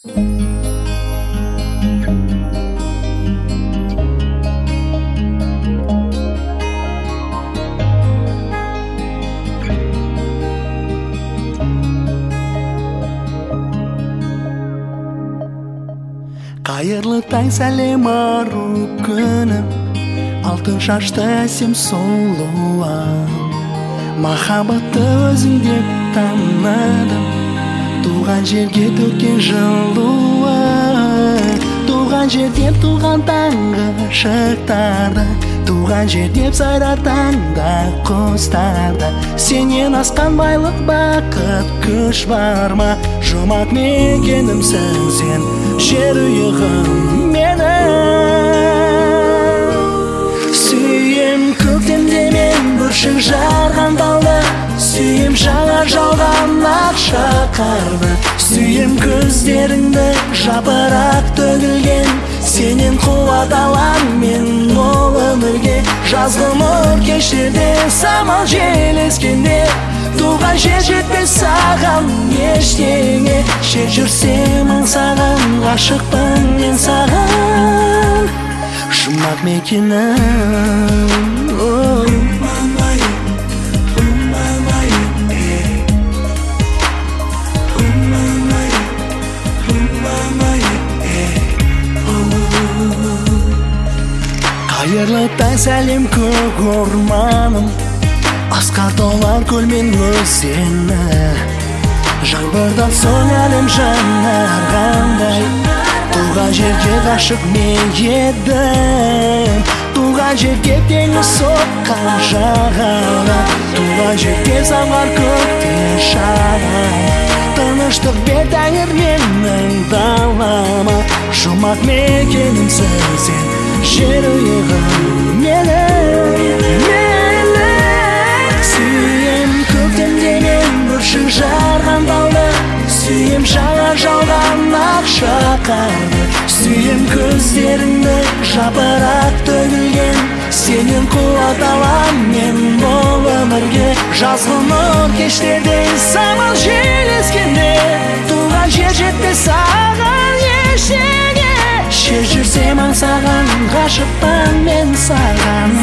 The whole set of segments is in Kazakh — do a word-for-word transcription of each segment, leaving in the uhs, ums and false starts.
Қайырлы таң сәлем ару күнім, алтын шашты әсем сұлуым. Махаббатты өзің деп таныдым, туған жерге төккен жылуы. Туған жер деп туған таңғы шықтарды, туған жер деп сайратаңда құстарды. Сенен асқан байлық бақыт күш бар ма? Жұмақ мекенімсің сен, жер ұйығым менің. Сүйем көктемде мен бүршік жарған талды, сүйем жаңа жауған ақша қарды. Сүйем көздеріңді жапырақ төгілген, сенен қуат алам мен ол өмірге. Жазғы нұр кештерде самал жел ескенде, туған жер жетпес саған ештеңе. Жер жүрсем аңсаған, ғашықпын мен саған, жұмақ мекенім. Қайырлы таң сәлем көк орманым, асқар толар көл мен өзені. Жаңбырдан соң әлем жаңарғандай, туған жерге ғашық мен едім. Туған жерге теңіз соққан жағаға, туған жерге самғар көкте шағын. Тыныштық бер тәңір менің далама, жұмақ мекенімсің сен, жер ұйығым менің. Сүйем көктемде мен бүршік жарған талды, сүйем жаңа жауған ақша қарды. Сүйем көздеріңді жапырақ төгілген, сенен қуат алам мен бұл өмірге. Жазғы нұр кештерде самал жел ескенде, туған жер жетпес саған ештеңе. Жер жүрсем аңсаған, ғашықпын мен саған.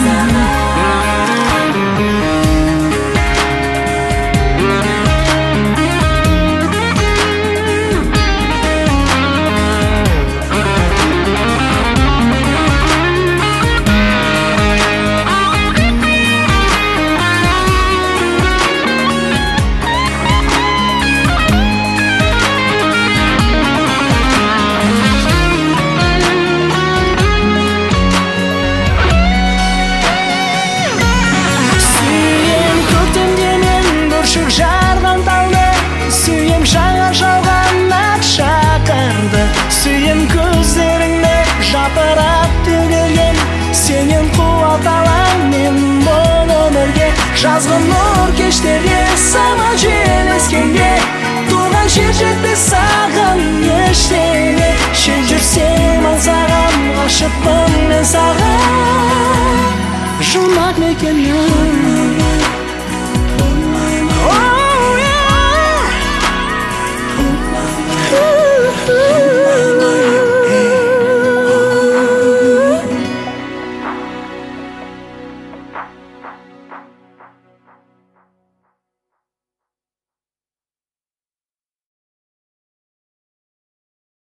Сүйем көздеріңді жапырақ төгілген, сенен қуат алам мен бұл өмірге. Жазғы нұр кештерде самал жел ескенде,